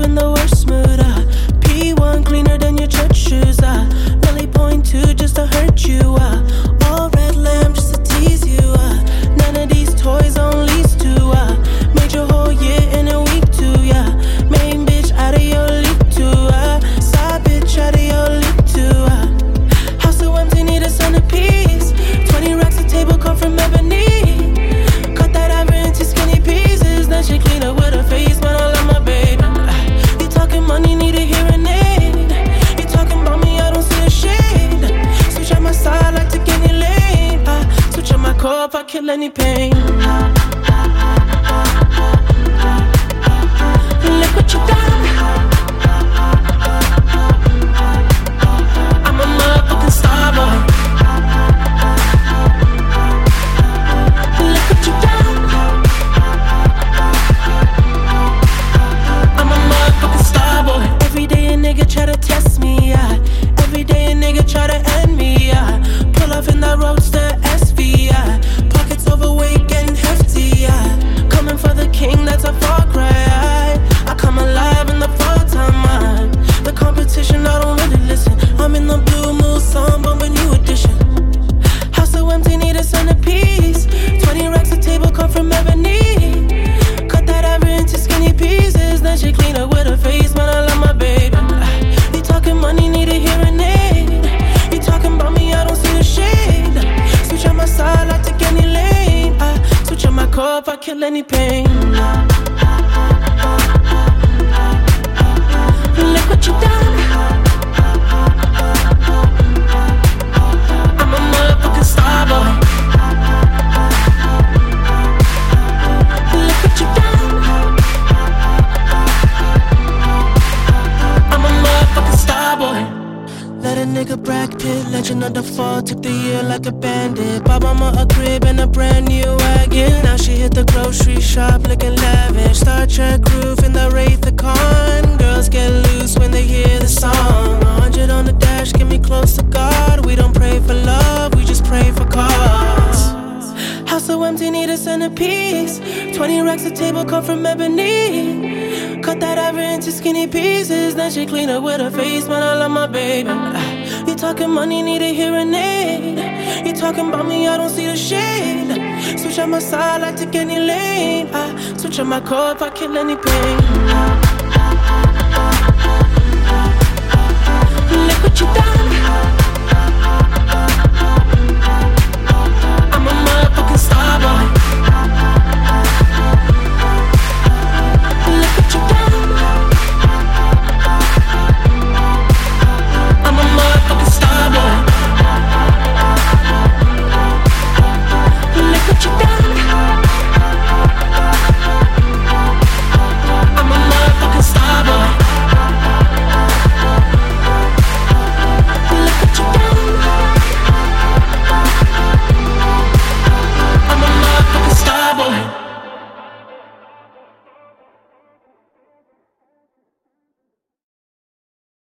in the worst mood. P1 cleaner than your church shoes. Millie point two just to hurt you. All red lamb just to tease you. None of these toys on lease to. Made your whole year in a week too. Main bitch out of your league too. Side bitch out of your league too. House so empty, need a centerpiece. 20 racks a table come from ebony. Cut that ever into skinny pieces. Then she clean up with her face, man, I love my baby. You talking money, need a hearing aid. You talking about me, I don't see a shade. Switch on my side, like take any lane. Switch on my core if I kill any pain. Look what you done. I'm a motherfucking star boy. Look what you done. I'm a motherfucking star boy. Every day a nigga try to test me, Every day a nigga try to end me, Pull off in that roadster SV, Pockets overweight, getting hefty, Coming for the king, that's a far cry. I come alive in the fall time, The competition, I don't really listen. I'm in the blue moon, song bumping new edition. House so empty, need a centerpiece. 20 racks a table come from ebony. Cut that ever into skinny pieces. Then she clean up with her face, man, I love my baby. You talking money, need a hearing aid. You talking about me, I don't see a shade. Switch on my side, I take any lane. Switch on my core if I kill any pain. Look what you done. I'm a motherfucking star boy. Look what you done. I'm a motherfucking star boy. Let a nigga Brad Pitt, legend of the fall. Took the year like a bandit. Bought mama a crib and a brand new wagon. Now she hit the grocery shop looking lavish. Star Trek roof in the Wraith the Con. Girls get loose when they hear the song. 100 on the dash, get me close to God. We don't pray for love, we just pray for cause. House so empty, need a centerpiece. 20 racks a table come from ebony. Cut that ever into skinny pieces. Then she clean up with her face, man, I love my baby. You talking money, need a hearing aid. You talking about me, I don't see the shade. Switch on my side, I take any lane. Switch on my core if I kill any pain. Look what you done.